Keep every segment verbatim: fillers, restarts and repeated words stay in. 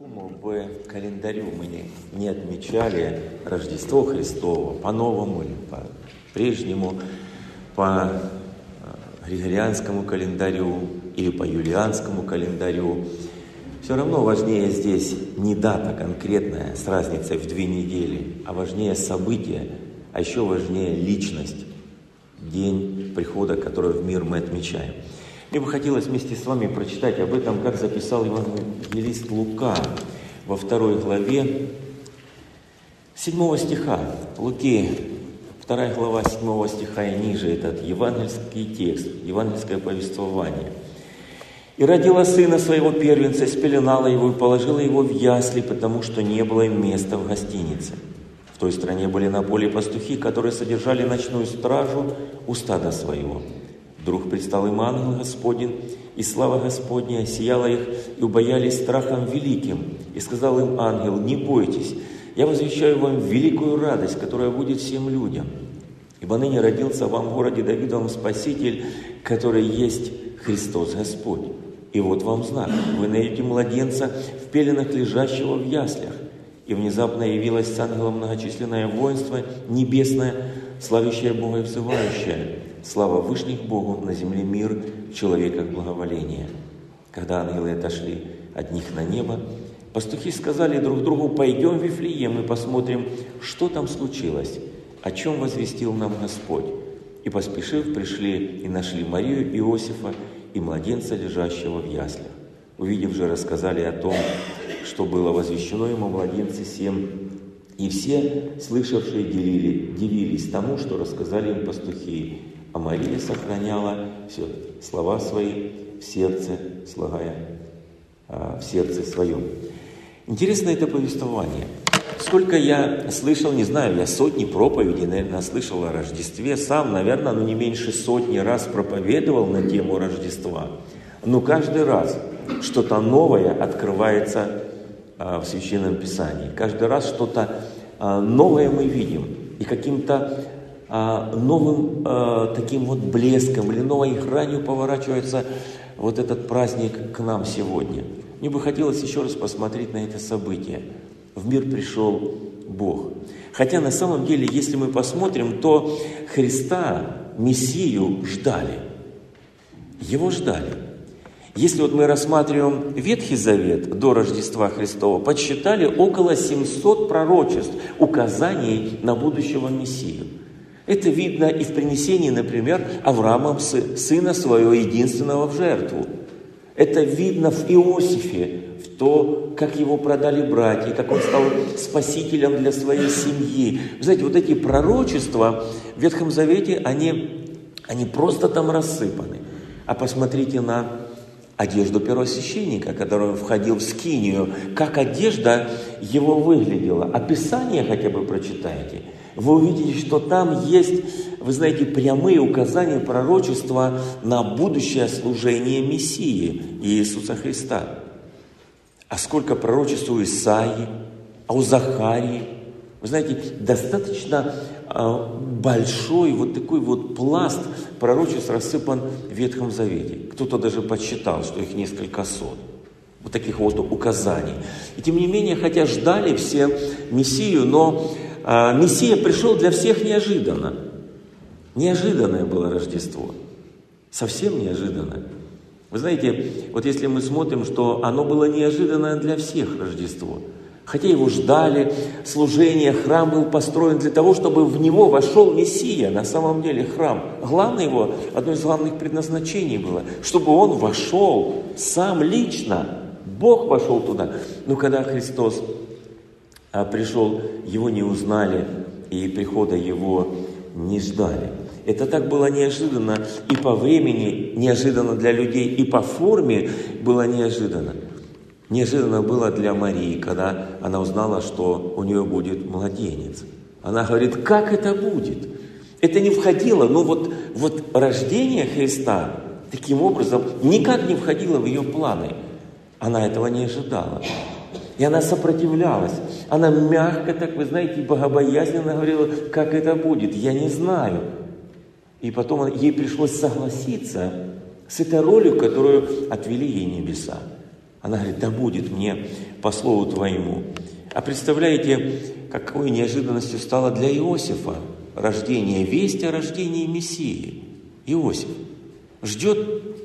Какому бы календарю мы не, не отмечали Рождество Христово, по-новому или по-прежнему, по Григорианскому календарю или по Юлианскому календарю, все равно важнее здесь не дата конкретная с разницей в две недели, а важнее событие, а еще важнее личность, день прихода, который в мир мы отмечаем. Мне бы хотелось вместе с вами прочитать об этом, как записал евангелист Лука во второй главе седьмого стиха. Луки, вторая глава седьмого стиха и ниже, этот евангельский текст, евангельское повествование. «И родила сына своего первенца, спеленала его и положила его в ясли, потому что не было им места в гостинице. В той стране были на поле пастухи, которые содержали ночную стражу у стада своего. Вдруг предстал им ангел Господень, и слава Господня осияла их, и убоялись страхом великим. И сказал им ангел: не бойтесь, я возвещаю вам великую радость, которая будет всем людям. Ибо ныне родился вам в городе Давидовом Спаситель, который есть Христос Господь. И вот вам знак: вы найдете младенца в пеленах, лежащего в яслях». И внезапно явилось с ангелом многочисленное воинство небесное, славящее Бога и взывающее: слава вышних Богу, на земле мир, в человеках благоволение. Когда ангелы отошли от них на небо, пастухи сказали друг другу: пойдем в Вифлеем и посмотрим, что там случилось, о чем возвестил нам Господь. И, поспешив, пришли и нашли Марию, Иосифа и младенца, лежащего в яслях. Увидев же, рассказали о том, что было возвещено ему младенце сем. И все, слышавшие, делили, дивились тому, что рассказали им пастухи. А Мария сохраняла все слова свои в сердце, слагая а, в сердце своем. Интересно это повествование. Сколько я слышал, не знаю, я сотни проповедей, наверное, слышал о Рождестве. Сам, наверное, ну не меньше сотни раз проповедовал на тему Рождества. Но каждый раз что-то новое открывается а, в Священном Писании. Каждый раз что-то а, новое мы видим. И каким-то а, новым а, таким вот блеском или новой гранью поворачивается вот этот праздник к нам сегодня. Мне бы хотелось еще раз посмотреть на это событие. В мир пришел Бог. Хотя на самом деле, если мы посмотрим, то Христа, Мессию, ждали. Его ждали. Если вот мы рассматриваем Ветхий Завет до Рождества Христова, подсчитали около семисот пророчеств, указаний на будущего Мессию. Это видно и в принесении, например, Авраамом сына своего единственного в жертву. Это видно в Иосифе, в то, как его продали братья, как он стал спасителем для своей семьи. Вы знаете, вот эти пророчества в Ветхом Завете, они, они просто там рассыпаны. А посмотрите на одежду первосвященника, который входил в скинию, как одежда его выглядела. Описание хотя бы прочитайте. Вы увидите, что там есть, вы знаете, прямые указания пророчества на будущее служение Мессии Иисуса Христа. А сколько пророчеств у Исаии, а у Захарии. Вы знаете, достаточно э, большой вот такой вот пласт пророчеств рассыпан в Ветхом Завете. Кто-то даже подсчитал, что их несколько сот. Вот таких вот указаний. И тем не менее, хотя ждали все Мессию, но э, Мессия пришел для всех неожиданно. Неожиданное было Рождество. Совсем неожиданное. Вы знаете, вот если мы смотрим, что оно было неожиданное для всех Рождество. Хотя его ждали, служение, храм был построен для того, чтобы в него вошел Мессия. На самом деле храм, главное его, одно из главных предназначений было, чтобы он вошел сам лично. Бог вошел туда. Но когда Христос а, пришел, его не узнали, и прихода его не ждали. Это так было неожиданно и по времени неожиданно для людей, и по форме было неожиданно. Неожиданно было для Марии, когда она узнала, что у нее будет младенец. Она говорит: как это будет? Это не входило, ну вот, вот рождение Христа таким образом никак не входило в ее планы. Она этого не ожидала. И она сопротивлялась. Она мягко, так вы знаете, богобоязненно говорила: как это будет? Я не знаю. И потом ей пришлось согласиться с этой ролью, которую отвели ей небеса. Она говорит: да будет мне по слову твоему. А представляете, какой неожиданностью стало для Иосифа рождение, весть о рождении Мессии. Иосиф ждет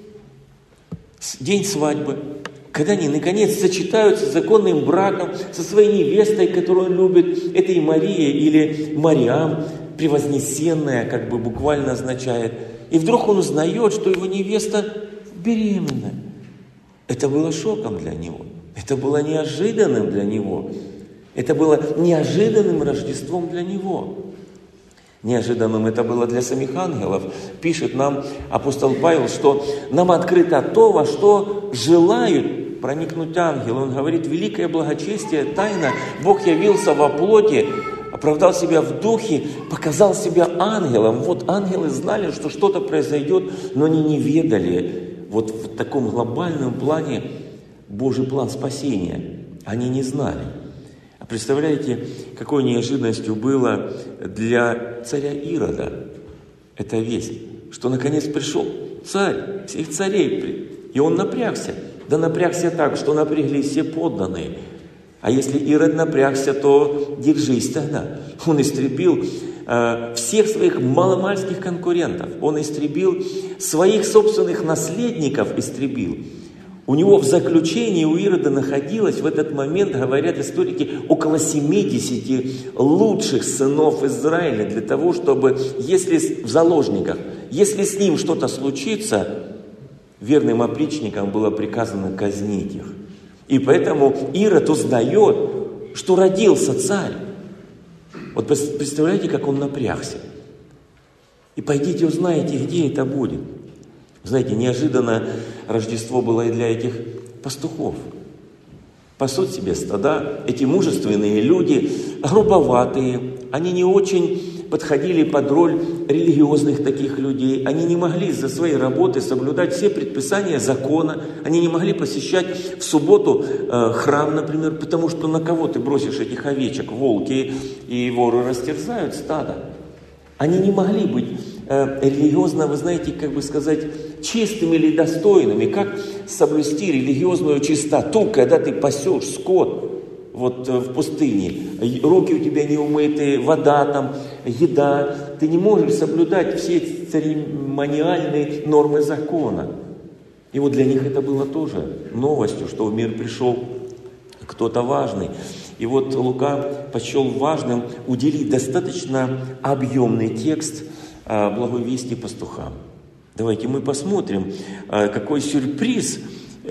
день свадьбы, когда они наконец сочетаются законным браком со своей невестой, которую он любит. Это и Мария или Мариам, превознесенная, как бы буквально означает. И вдруг он узнает, что его невеста беременна. Это было шоком для него. Это было неожиданным для него. Это было неожиданным Рождеством для него. Неожиданным это было для самих ангелов. Пишет нам апостол Павел, что нам открыто то, во что желают проникнуть ангелы. Он говорит: великое благочестие, тайна. Бог явился во плоти, оправдал себя в духе, показал себя ангелом. Вот ангелы знали, что что-то произойдет, но они не ведали. Вот в таком глобальном плане Божий план спасения они не знали. А представляете, какой неожиданностью было для царя Ирода эта весть, что наконец пришел царь всех царей, и он напрягся. Да напрягся так, что напряглись все подданные. А если Ирод напрягся, то держись тогда. Он истребил э, всех своих маломальских конкурентов. Он истребил своих собственных наследников, истребил. У него в заключении у Ирода находилось в этот момент, говорят историки, около семидесяти лучших сынов Израиля для того, чтобы, если в заложниках, если с ним что-то случится, верным опричникам было приказано казнить их. И поэтому Ирод узнает, что родился царь. Вот представляете, как он напрягся. И пойдите узнаете, где это будет. Знаете, неожиданно Рождество было и для этих пастухов. Пасут себе стада, эти мужественные люди, грубоватые, они не очень подходили под роль религиозных таких людей. Они не могли из-за своей работы соблюдать все предписания закона. Они не могли посещать в субботу э, храм, например, потому что на кого ты бросишь этих овечек? Волки и воры растерзают стадо. Они не могли быть э, религиозно, вы знаете, как бы сказать, чистыми или достойными. Как соблюсти религиозную чистоту, когда ты пасешь скот вот э, в пустыне, руки у тебя не умыты, вода там, еда. Ты не можешь соблюдать все церемониальные нормы закона. И вот для них это было тоже новостью, что в мир пришел кто-то важный. И вот Лука почел важным уделить достаточно объемный текст благой вести пастухам. Давайте мы посмотрим, какой сюрприз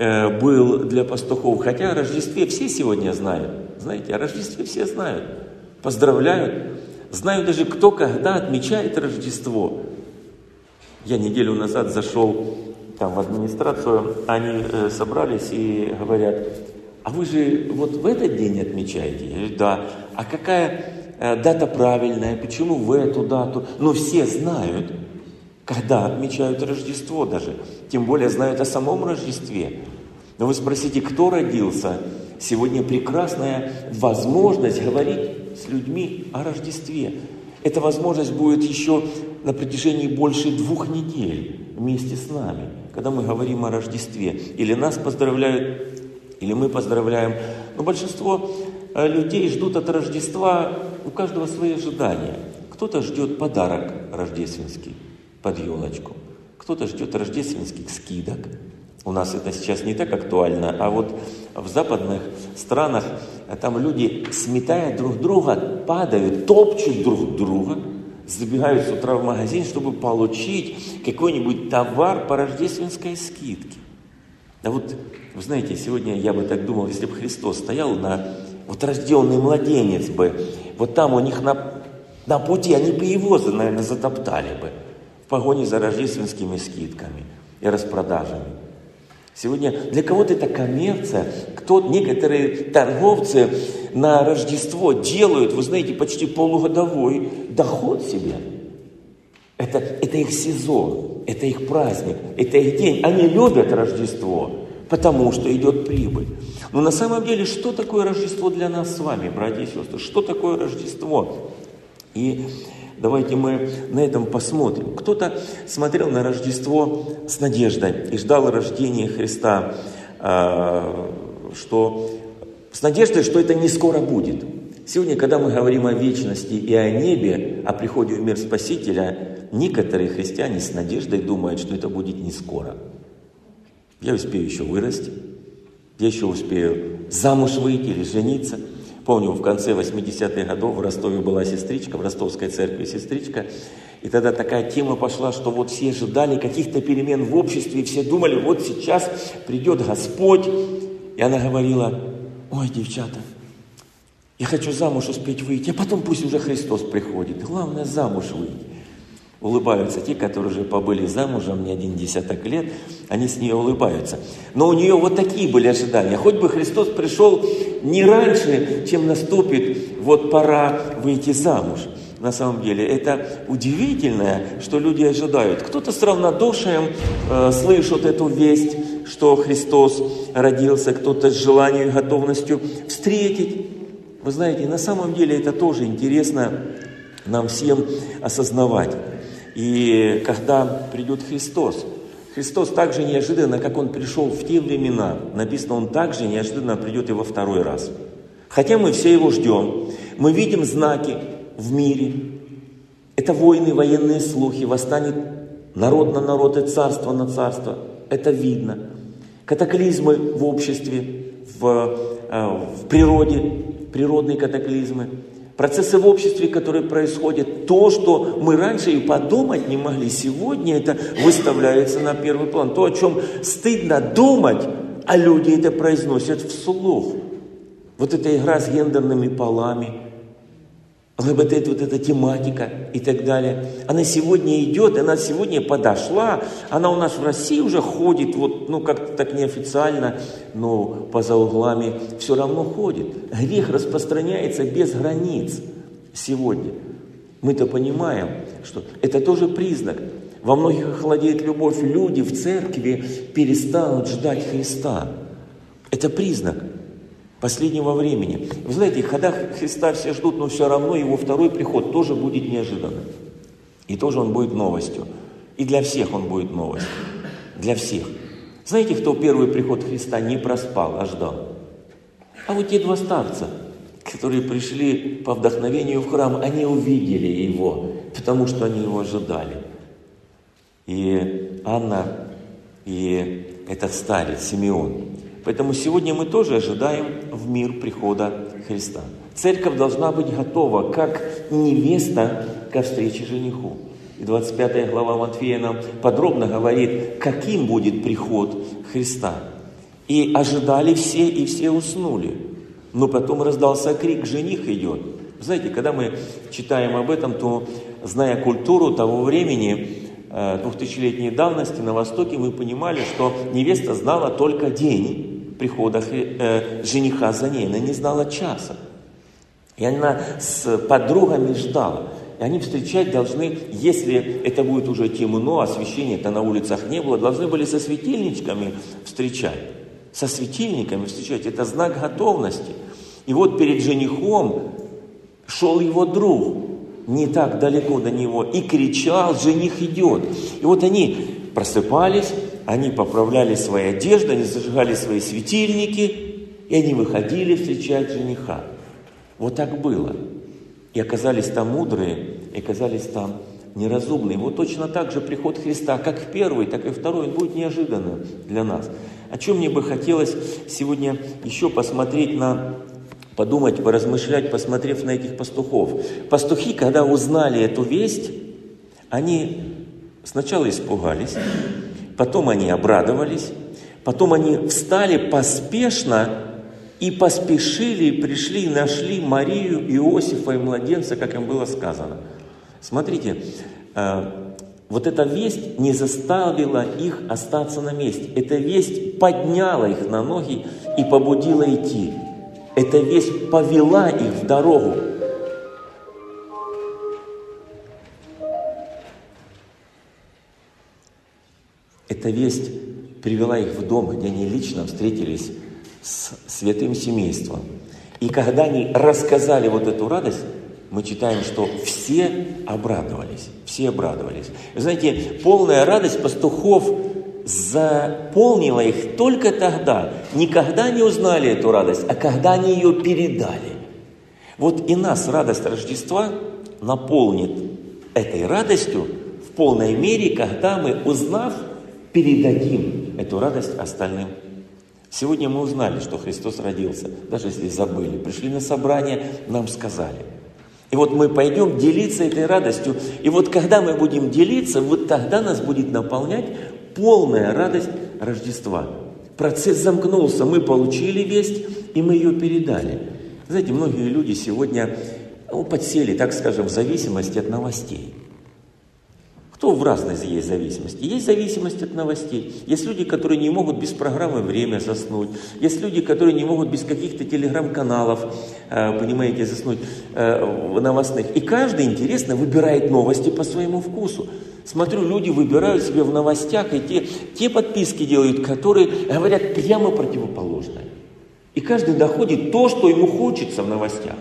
был для пастухов. Хотя о Рождестве все сегодня знают. Знаете, о Рождестве все знают. Поздравляют. Знают даже, кто когда отмечает Рождество. Я неделю назад зашел там в администрацию, они собрались и говорят: а вы же вот в этот день отмечаете? Я говорю: да. А какая э, дата правильная? Почему в эту дату? Ну, все знают, когда отмечают Рождество даже. Тем более знают о самом Рождестве. Но вы спросите, кто родился? Сегодня прекрасная возможность говорить с людьми о Рождестве. Эта возможность будет еще на протяжении больше двух недель вместе с нами, когда мы говорим о Рождестве. Или нас поздравляют, или мы поздравляем. Но большинство людей ждут от Рождества, у каждого свои ожидания. Кто-то ждет подарок рождественский под елочку, кто-то ждет рождественских скидок. У нас это сейчас не так актуально, а вот в западных странах там люди, сметая друг друга, падают, топчут друг друга, забегают с утра в магазин, чтобы получить какой-нибудь товар по рождественской скидке. Да вот, вы знаете, сегодня я бы так думал, если бы Христос стоял на, вот рожденный младенец бы, вот там у них на, на пути, они бы его, наверное, затоптали бы в погоне за рождественскими скидками и распродажами. Сегодня для кого-то это коммерция, кто, некоторые торговцы на Рождество делают, вы знаете, почти полугодовой доход себе. Это, это их сезон, это их праздник, это их день. Они любят Рождество, потому что идет прибыль. Но на самом деле, что такое Рождество для нас с вами, братья и сестры? Что такое Рождество? И давайте мы на этом посмотрим. Кто-то смотрел на Рождество с надеждой и ждал рождения Христа. что с надеждой, что это не скоро будет. Сегодня, когда мы говорим о вечности и о небе, о приходе в мир Спасителя, некоторые христиане с надеждой думают, что это будет не скоро. Я успею еще вырасти, я еще успею замуж выйти или жениться. Помню, в конце восьмидесятых годов в Ростове была сестричка, в Ростовской церкви сестричка, и тогда такая тема пошла, что вот все ожидали каких-то перемен в обществе, и все думали, вот сейчас придет Господь. И она говорила: ой, девчата, я хочу замуж успеть выйти, а потом пусть уже Христос приходит. Главное, замуж выйти. Улыбаются те, которые уже побыли замужем не один десяток лет, они с нее улыбаются. Но у нее вот такие были ожидания. Хоть бы Христос пришел не раньше, чем наступит вот пора выйти замуж. На самом деле это удивительно, что люди ожидают. Кто-то с равнодушием э, слышит эту весть, что Христос родился, кто-то с желанием и готовностью встретить. Вы знаете, на самом деле это тоже интересно нам всем осознавать. И когда придет Христос, Христос так же неожиданно, как Он пришел в те времена, написано, Он также неожиданно придет и во второй раз. Хотя мы все Его ждем, мы видим знаки в мире. Это войны, военные слухи, восстанет народ на народ и царство на царство. Это видно. Катаклизмы в обществе, в, в природе, природные катаклизмы. Процессы в обществе, которые происходят, то, что мы раньше и подумать не могли, сегодня это выставляется на первый план. То, о чем стыдно думать, а люди это произносят вслух. Вот эта игра с гендерными полами, вот эта, вот эта тематика и так далее. Она сегодня идет, она сегодня подошла, она у нас в России уже ходит, вот, ну как-то так неофициально, но поза углами все равно ходит. Грех распространяется без границ сегодня. Мы-то понимаем, что это тоже признак. Во многих охладеет любовь. Люди в церкви перестанут ждать Христа. Это признак последнего времени. Вы знаете, когда Христа все ждут, но все равно Его второй приход тоже будет неожиданным. И тоже Он будет новостью. И для всех Он будет новостью. Для всех. Знаете, кто первый приход Христа не проспал, а ждал? А вот те два старца, которые пришли по вдохновению в храм, они увидели Его, потому что они Его ожидали. И Анна, и этот старец Симеон. Поэтому сегодня мы тоже ожидаем в мир прихода Христа. Церковь должна быть готова, как невеста ко встрече жениху. И двадцать пятая глава Матфея нам подробно говорит, каким будет приход Христа. И ожидали все, и все уснули. Но потом раздался крик: жених идет. Знаете, когда мы читаем об этом, то, зная культуру того времени, двухтысячелетней давности на Востоке, мы понимали, что невеста знала только день прихода э, жениха за ней, она не знала часа. И она с подругами ждала. И они встречать должны, если это будет уже темно, освещения-то на улицах не было, должны были со светильничками встречать. Со светильниками встречать. Это знак готовности. И вот перед женихом шел его друг, не так далеко до него, и кричал: жених идет. И вот они просыпались, они поправляли свои одежды, они зажигали свои светильники, и они выходили встречать жениха. Вот так было. И оказались там мудрые, и оказались там неразумные. Вот точно так же приход Христа, как в первый, так и второй, он будет неожиданным для нас. О чем мне бы хотелось сегодня еще посмотреть на... подумать, поразмышлять, посмотрев на этих пастухов. Пастухи, когда узнали эту весть, они сначала испугались, потом они обрадовались, потом они встали поспешно и поспешили, и пришли, и нашли Марию, Иосифа и младенца, как им было сказано. Смотрите, вот эта весть не заставила их остаться на месте. Эта весть подняла их на ноги и побудила идти. Эта весть повела их в дорогу. Эта весть привела их в дом, где они лично встретились с святым семейством. И когда они рассказали вот эту радость, мы читаем, что все обрадовались. Все обрадовались. Вы знаете, полная радость пастухов заполнила их только тогда, не когда они узнали эту радость, а когда они ее передали. Вот и нас радость Рождества наполнит этой радостью в полной мере, когда мы, узнав, передадим эту радость остальным. Сегодня мы узнали, что Христос родился, даже если забыли. Пришли на собрание, нам сказали. И вот мы пойдем делиться этой радостью. И вот когда мы будем делиться, вот тогда нас будет наполнять полная радость Рождества. Процесс замкнулся, мы получили весть, и мы ее передали. Знаете, многие люди сегодня ну, подсели, так скажем, в зависимости от новостей. Кто в разной есть зависимости? Есть зависимость от новостей. Есть люди, которые не могут без программы «Время» заснуть. Есть люди, которые не могут без каких-то телеграм-каналов, понимаете, заснуть новостных. И каждый, интересно, выбирает новости по своему вкусу. Смотрю, люди выбирают себе в новостях и те, те подписки делают, которые говорят прямо противоположное. И каждый доходит то, что ему хочется в новостях.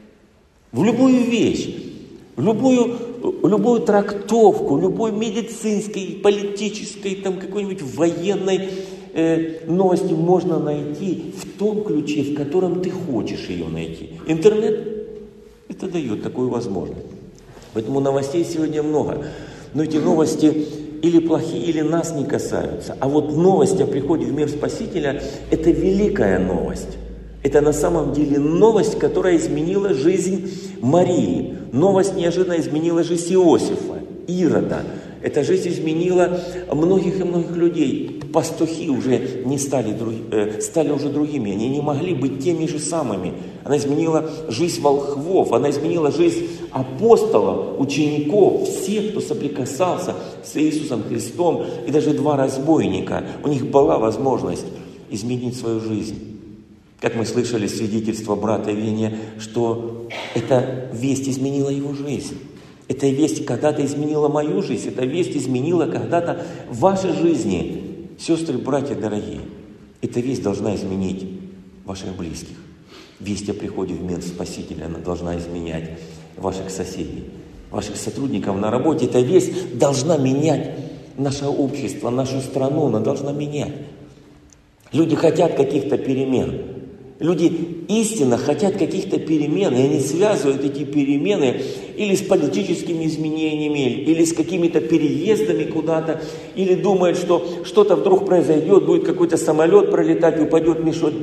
В любую вещь, в любую, любую трактовку, любой медицинской, политической, там какой-нибудь военной э, новости можно найти в том ключе, в котором ты хочешь ее найти. Интернет это дает такую возможность. Поэтому новостей сегодня много. Но эти новости или плохие, или нас не касаются. А вот новость о приходе в мир Спасителя – это великая новость. Это на самом деле новость, которая изменила жизнь Марии. Новость неожиданно изменила жизнь Иосифа, Ирода. Эта жизнь изменила многих и многих людей. Пастухи уже не стали, друг, э, стали уже другими. Они не могли быть теми же самыми. Она изменила жизнь волхвов. Она изменила жизнь апостолов, учеников, всех, кто соприкасался с Иисусом Христом. И даже два разбойника. У них была возможность изменить свою жизнь. Как мы слышали свидетельство брата Вения, что эта весть изменила его жизнь. Эта весть когда-то изменила мою жизнь. Эта весть изменила когда-то ваши жизни. Сестры, братья дорогие, эта весть должна изменить ваших близких. Весть о приходе в мир Спасителя, она должна изменять ваших соседей, ваших сотрудников на работе. Эта весть должна менять наше общество, нашу страну, она должна менять. Люди хотят каких-то перемен. Люди истинно хотят каких-то перемен, и они связывают эти перемены или с политическими изменениями, или с какими-то переездами куда-то, или думают, что что-то вдруг произойдет, будет какой-то самолет пролетать, упадет мешок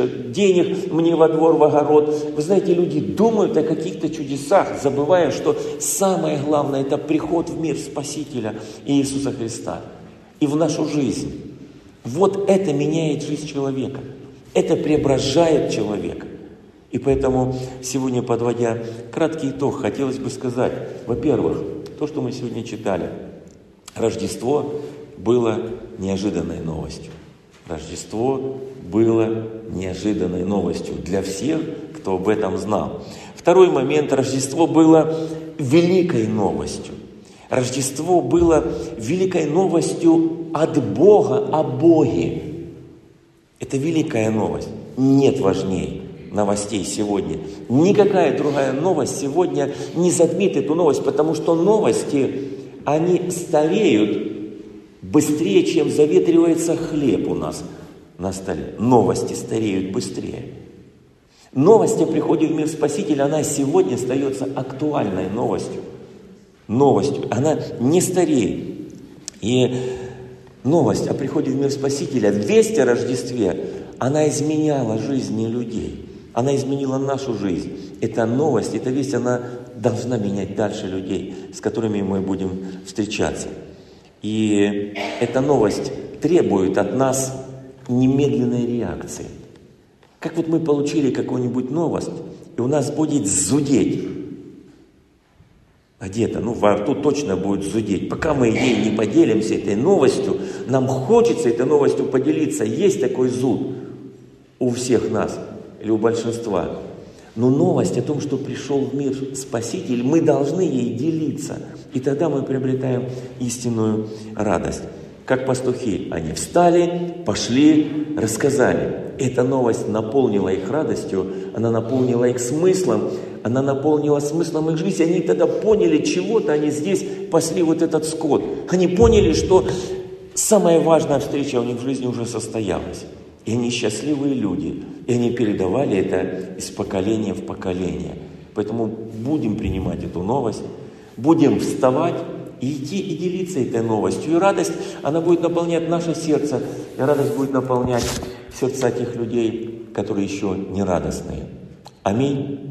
денег мне во двор, в огород. Вы знаете, люди думают о каких-то чудесах, забывая, что самое главное – это приход в мир Спасителя Иисуса Христа и в нашу жизнь. Вот это меняет жизнь человека. Это преображает человека. И поэтому сегодня, подводя краткий итог, хотелось бы сказать, во-первых, то, что мы сегодня читали. Рождество было неожиданной новостью. Рождество было неожиданной новостью для всех, кто об этом знал. Второй момент. Рождество было великой новостью. Рождество было великой новостью от Бога о Боге. Это великая новость. Нет важнее новостей сегодня. Никакая другая новость сегодня не затмит эту новость, потому что новости, они стареют быстрее, чем заветривается хлеб у нас на столе. Новости стареют быстрее. Новость о приходе в мир Спасителя, она сегодня остается актуальной новостью. Новостью. Она не стареет. И новость о приходе в мир Спасителя, весть о Рождестве, она изменяла жизни людей. Она изменила нашу жизнь. Эта новость, эта весть, она должна менять дальше людей, с которыми мы будем встречаться. И эта новость требует от нас немедленной реакции. Как вот мы получили какую-нибудь новость, и у нас будет зудеть. Где-то, ну, во рту точно будет зудеть. Пока мы ей не поделимся этой новостью, нам хочется этой новостью поделиться. Есть такой зуд у всех нас или у большинства. Но новость о том, что пришел в мир Спаситель, мы должны ей делиться. И тогда мы приобретаем истинную радость. Как пастухи, они встали, пошли, рассказали. Эта новость наполнила их радостью, она наполнила их смыслом, она наполнила смыслом их жизни. Они тогда поняли чего-то, они здесь пасли вот этот скот. Они поняли, что Самая важная встреча у них в жизни уже состоялась. И они счастливые люди. И они передавали это из поколения в поколение. Поэтому будем принимать эту новость, будем вставать и идти и делиться этой новостью. И радость, она будет наполнять наше сердце, и радость будет наполнять сердца тех людей, которые еще не радостные. Аминь.